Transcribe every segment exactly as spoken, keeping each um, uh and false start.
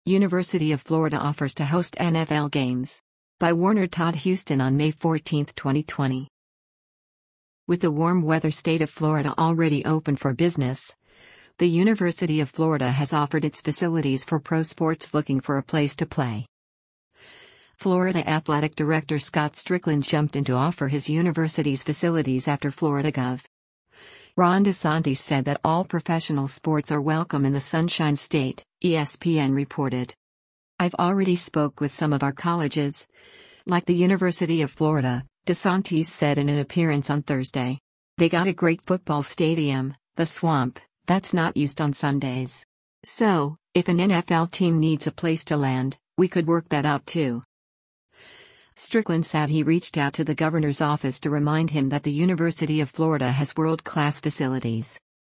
University of Florida offers to host N F L games. By Warner Todd Houston on May fourteenth, twenty twenty. With the warm weather state of Florida already open for business, the University of Florida has offered its facilities for pro sports looking for a place to play. Florida Athletic Director Scott Strickland jumped in to offer his university's facilities after Florida Gov. Ron DeSantis said that all professional sports are welcome in the Sunshine State, E S P N reported. I've already spoke with some of our colleges, like the University of Florida, DeSantis said in an appearance on Thursday. They got a great football stadium, the Swamp, that's not used on Sundays. So, if an N F L team needs a place to land, we could work that out too. Strickland said he reached out to the governor's office to remind him that the University of Florida has world-class facilities.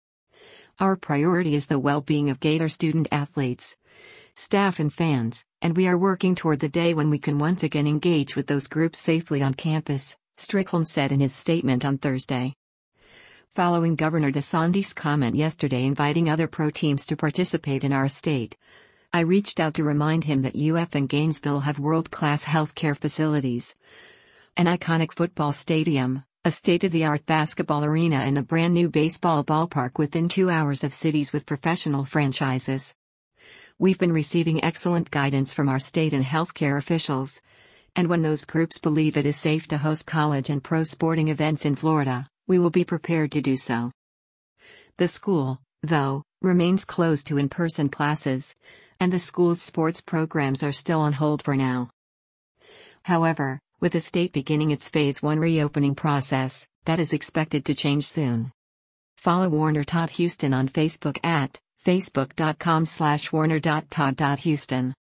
Our priority is the well-being of Gator student-athletes, staff and fans, and we are working toward the day when we can once again engage with those groups safely on campus, Strickland said in his statement on Thursday. Following Governor DeSantis' comment yesterday inviting other pro teams to participate in our state, I reached out to remind him that U F and Gainesville have world-class healthcare facilities, an iconic football stadium, a state-of-the-art basketball arena and a brand-new baseball ballpark within two hours of cities with professional franchises. We've been receiving excellent guidance from our state and healthcare officials, and when those groups believe it is safe to host college and pro sporting events in Florida, we will be prepared to do so. The school, though, remains closed to in-person classes, and the school's sports programs are still on hold for now. However, with the state beginning its Phase one reopening process, that is expected to change soon. Follow Warner Todd Houston on Facebook at facebook dot com slash warner dot todd dot houston.